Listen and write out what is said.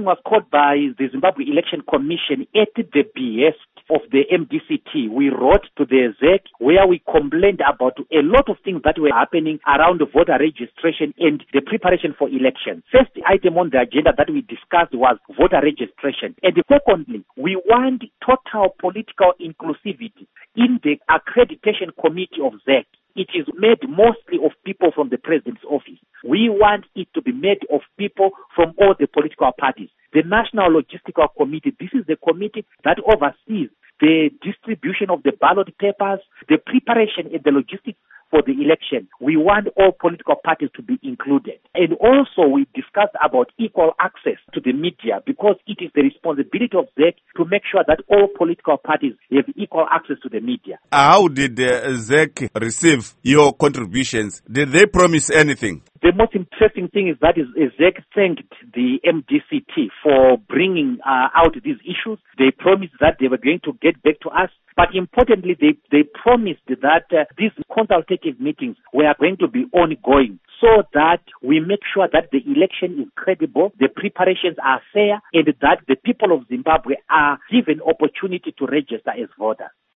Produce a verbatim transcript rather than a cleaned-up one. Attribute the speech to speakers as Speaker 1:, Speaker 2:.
Speaker 1: was called by the Zimbabwe Election Commission at the behest of the M D C T. We wrote to the Z E C where we complained about a lot of things that were happening around voter registration and the preparation for elections. First item on the agenda that we discussed was voter registration. And secondly, we want total political inclusivity in the accreditation committee of Z E C. It is made mostly of people from the president's office. We want it to be made of people from all the political parties. The National Logistical Committee, this is the committee that oversees the distribution of the ballot papers, the preparation and the logistics for the election. We want all political parties to be included. And also we discussed about equal access to the media because it is the responsibility of Z E C to make sure that all political parties have equal access to the media.
Speaker 2: How did uh, Z E C receive your contributions? Did they promise anything?
Speaker 1: The most interesting thing is that is, is Z E C thanked the M D C T for bringing uh, out these issues. They promised that they were going to get back to us. But importantly, they, they promised that uh, these consultative meetings were going to be ongoing so that we make sure that the election is credible, the preparations are fair, and that the people of Zimbabwe are given opportunity to register as voters.